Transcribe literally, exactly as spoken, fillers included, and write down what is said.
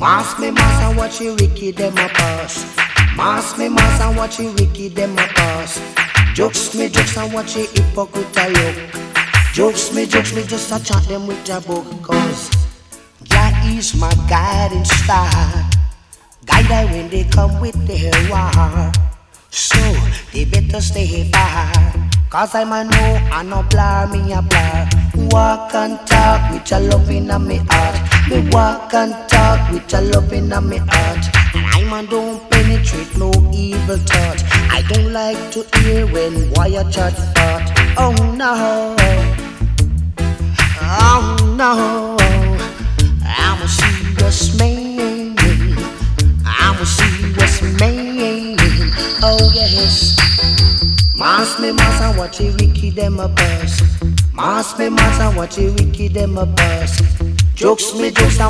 Mass me mass and watch you wicked them a pass. Mass me mass and watch you wicked them a pass. Jokes me jokes and watch you hypocrite a look. Jokes me jokes me just a chat them with a book. Cause Jah is my guiding star. Guide I when they come with their war. So they better stay far. Cause I'm a know and no blar me a blar. Walk and talk with your love in a me heart. Me walk and talk with your love in a me heart. And I'm a don't penetrate no evil thought. I don't like to hear when wire chat thought. Oh no, oh no, I'm a serious man. I'm a serious man. Oh yes. Mass me mass and watch it wicked them a bust. Mass me mass and watch it wicked them a bust. Jokes me jokes and